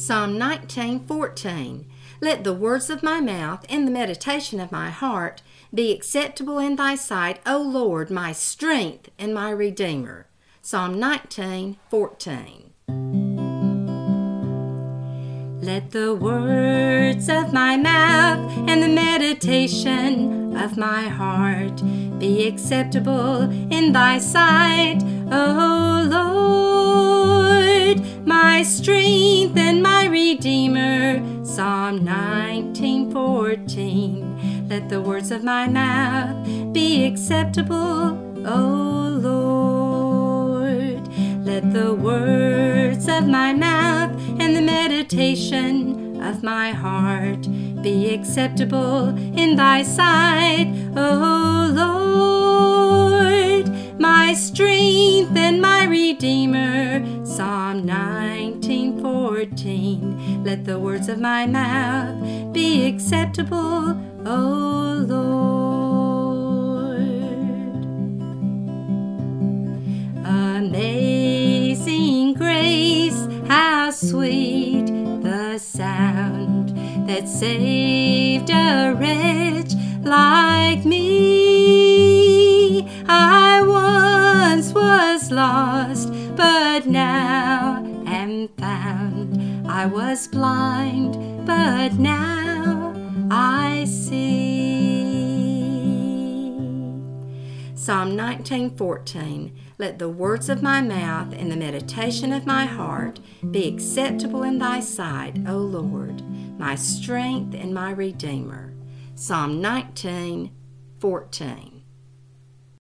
Psalm 19:14. Let the words of my mouth and the meditation of my heart be acceptable in thy sight, O Lord, my strength and my Redeemer. Psalm 19:14. Let the words of my mouth and the meditation of my heart be acceptable in thy sight, O Lord, my strength and my Redeemer. Psalm 19:14. Let the words of my mouth be acceptable, O Lord. Let the words of my mouth and the meditation of my heart be acceptable in thy sight, O Lord, my strength and my Redeemer. Psalm 19:14. Let the words of my mouth be acceptable, O Lord. Amazing grace, how sweet the sound that saved a wretch like me. I once was lost, but now am found. I was blind, but now I see. Psalm 19:14. Let the words of my mouth and the meditation of my heart be acceptable in thy sight, O Lord, my strength and my Redeemer. Psalm 19:14.